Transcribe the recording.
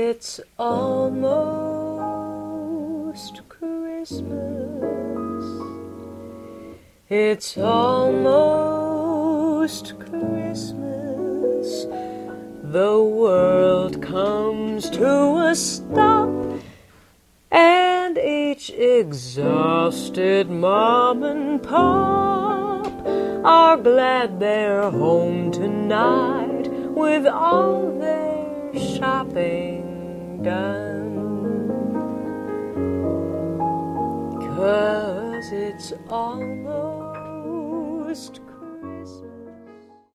It's almost Christmas. It's almost Christmas. The world comes to a stop, and each exhausted mom and pop are glad they're home tonight with all their shopping done. 'Cause it's almost